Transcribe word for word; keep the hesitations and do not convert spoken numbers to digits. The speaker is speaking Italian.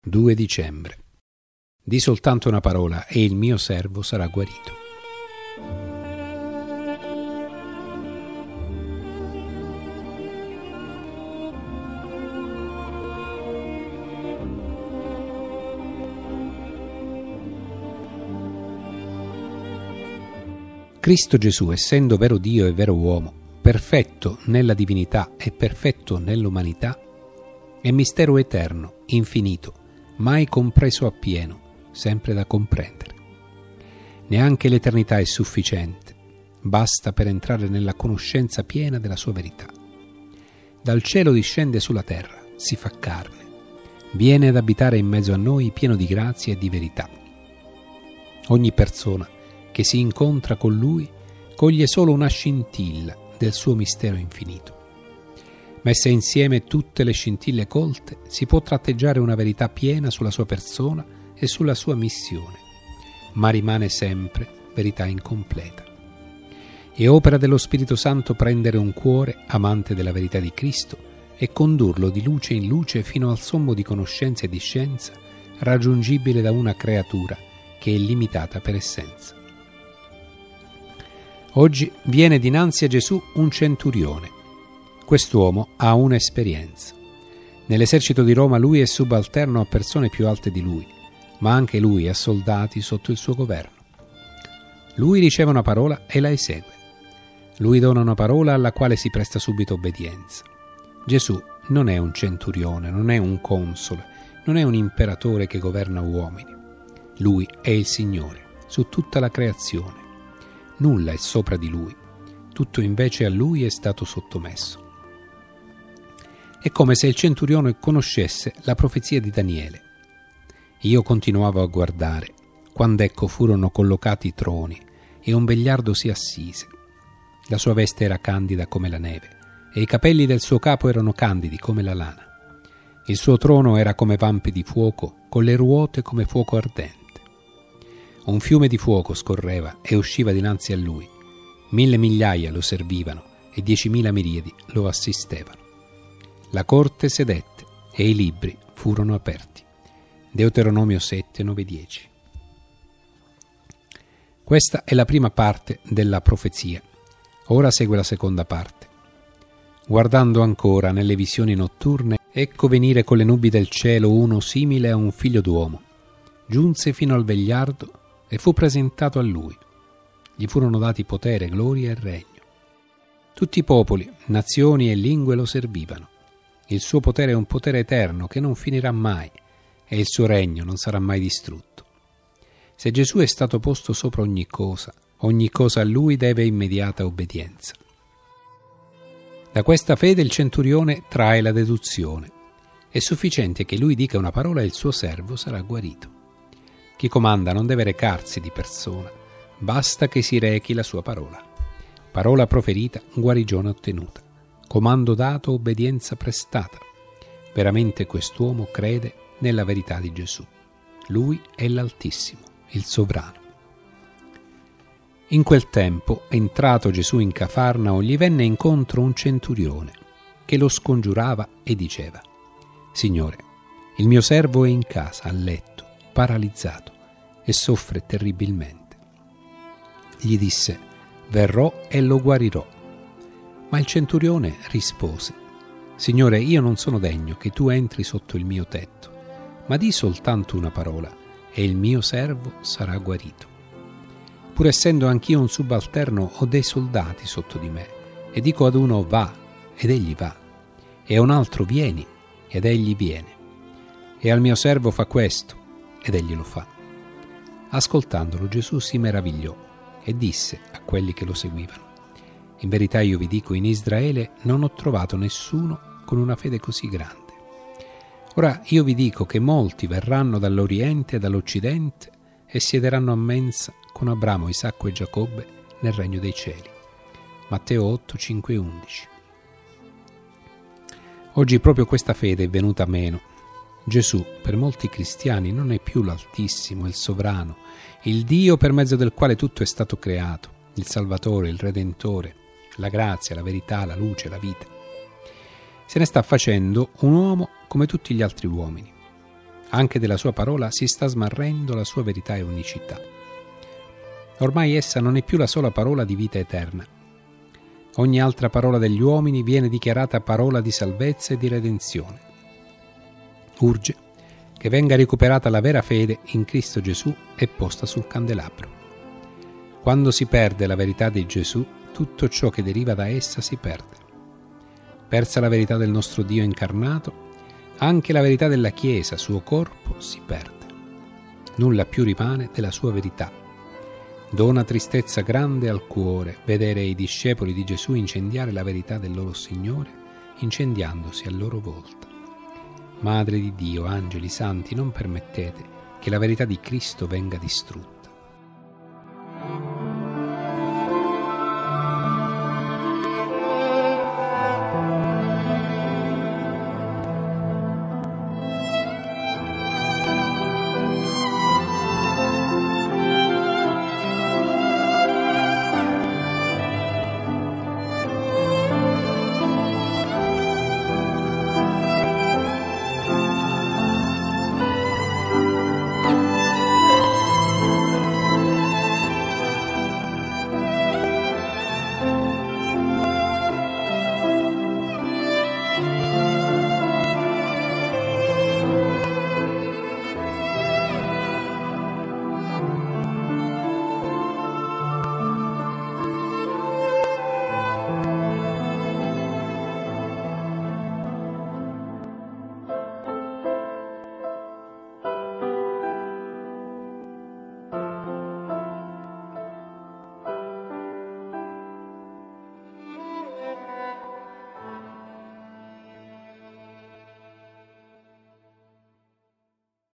due dicembre. Di soltanto una parola e il mio servo sarà guarito. Cristo Gesù, essendo vero Dio e vero uomo, perfetto nella divinità e perfetto nell'umanità, è mistero eterno, infinito, mai compreso appieno, sempre da comprendere. Neanche l'eternità è sufficiente, basta per entrare nella conoscenza piena della sua verità. Dal cielo discende sulla terra, si fa carne, viene ad abitare in mezzo a noi pieno di grazia e di verità. Ogni persona che si incontra con Lui coglie solo una scintilla del suo mistero infinito. Messe insieme tutte le scintille colte, si può tratteggiare una verità piena sulla sua persona e sulla sua missione, ma rimane sempre verità incompleta. È opera dello Spirito Santo prendere un cuore amante della verità di Cristo e condurlo di luce in luce fino al sommo di conoscenza e di scienza, raggiungibile da una creatura che è limitata per essenza. Oggi viene dinanzi a Gesù un centurione. Quest'uomo ha un'esperienza. Nell'esercito di Roma lui è subalterno a persone più alte di lui, ma anche lui ha soldati sotto il suo governo. Lui riceve una parola e la esegue. Lui dona una parola alla quale si presta subito obbedienza. Gesù non è un centurione, non è un console, non è un imperatore che governa uomini. Lui è il Signore su tutta la creazione. Nulla è sopra di lui, tutto invece a lui è stato sottomesso. È come se il centurione conoscesse la profezia di Daniele. Io continuavo a guardare, quando ecco furono collocati i troni e un vegliardo si assise. La sua veste era candida come la neve e i capelli del suo capo erano candidi come la lana. Il suo trono era come vampe di fuoco, con le ruote come fuoco ardente. Un fiume di fuoco scorreva e usciva dinanzi a lui. Mille migliaia lo servivano e diecimila miriadi lo assistevano. La corte sedette e i libri furono aperti. Deuteronomio sette, nove, dieci. Questa è la prima parte della profezia. Ora segue la seconda parte. Guardando ancora nelle visioni notturne, ecco venire con le nubi del cielo uno simile a un figlio d'uomo. Giunse fino al vegliardo e fu presentato a lui. Gli furono dati potere, gloria e regno. Tutti i popoli, nazioni e lingue lo servivano. Il suo potere è un potere eterno che non finirà mai e il suo regno non sarà mai distrutto. Se Gesù è stato posto sopra ogni cosa, ogni cosa a lui deve immediata obbedienza. Da questa fede il centurione trae la deduzione. È sufficiente che lui dica una parola e il suo servo sarà guarito. Chi comanda non deve recarsi di persona, basta che si rechi la sua parola. Parola proferita, guarigione ottenuta. Comando dato, obbedienza prestata. Veramente quest'uomo crede nella verità di Gesù. Lui è l'Altissimo, il Sovrano. In quel tempo, entrato Gesù in Cafarnao, gli venne incontro un centurione che lo scongiurava e diceva: Signore, il mio servo è in casa, a letto, paralizzato e soffre terribilmente. Gli disse: verrò e lo guarirò. Ma il centurione rispose: Signore, io non sono degno che tu entri sotto il mio tetto, ma di soltanto una parola e il mio servo sarà guarito. Pur essendo anch'io un subalterno, ho dei soldati sotto di me e dico ad uno va ed egli va, e a un altro vieni ed egli viene, e al mio servo fa questo ed egli lo fa. Ascoltandolo Gesù si meravigliò e disse a quelli che lo seguivano: in verità io vi dico, in Israele non ho trovato nessuno con una fede così grande. Ora io vi dico che molti verranno dall'Oriente e dall'Occidente e siederanno a mensa con Abramo, Isacco e Giacobbe nel regno dei cieli. Matteo otto, cinque e undici. Oggi proprio questa fede è venuta meno. Gesù per molti cristiani non è più l'Altissimo, il Sovrano, il Dio per mezzo del quale tutto è stato creato, il Salvatore, il Redentore, la grazia, la verità, la luce, la vita. Se ne sta facendo un uomo come tutti gli altri uomini. Anche della sua parola si sta smarrendo la sua verità e unicità. Ormai essa non è più la sola parola di vita eterna. Ogni altra parola degli uomini viene dichiarata parola di salvezza e di redenzione. Urge che venga recuperata la vera fede in Cristo Gesù e posta sul candelabro. Quando si perde la verità di Gesù, tutto ciò che deriva da essa si perde. Persa la verità del nostro Dio incarnato, anche la verità della Chiesa, suo corpo, si perde. Nulla più rimane della sua verità. Dona tristezza grande al cuore vedere i discepoli di Gesù incendiare la verità del loro Signore, incendiandosi a loro volta. Madre di Dio, angeli santi, non permettete che la verità di Cristo venga distrutta.